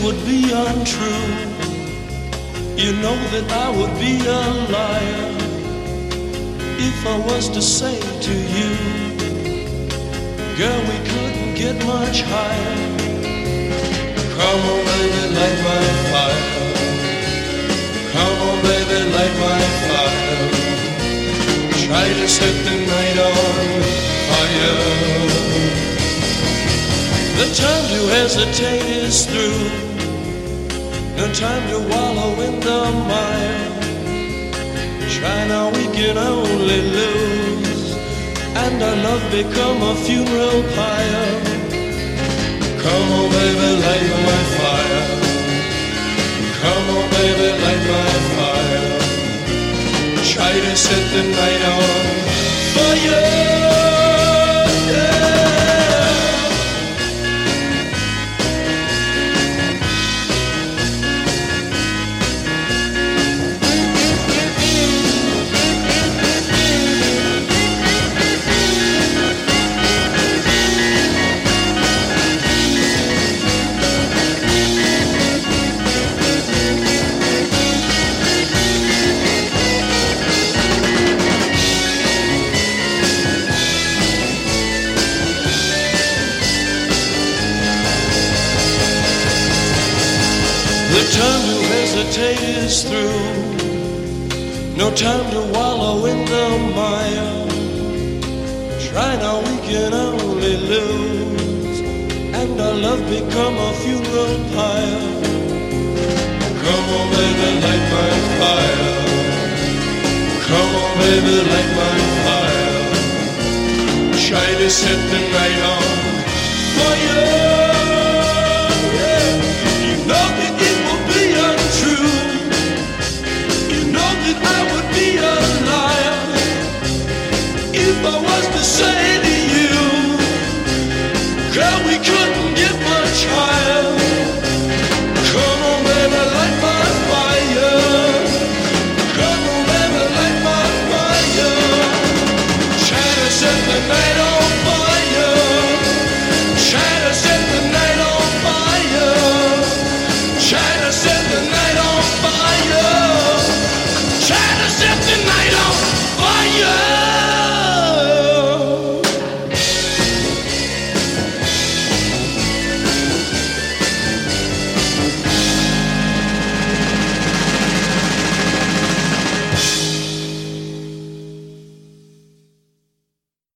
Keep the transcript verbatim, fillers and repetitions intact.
would be untrue. You know that I would be a liar if I was to say to you, girl, we couldn't get much higher. Come on, baby, light my fire. Come on, baby, light my fire. Try to set the night on fire. The time to hesitate is through. No time to wallow in the mire. Try now, we can only lose, and our love become a funeral pyre. Come on, baby, light my fire. Come on, baby, light my fire. Try to set the night on fire. Yeah. The time to hesitate is through. No time to wallow in the mire. Try now, we can only lose, and our love become a funeral pyre. Come on, baby, light my fire. Come on, baby, light my fire. Try to set the night on fire.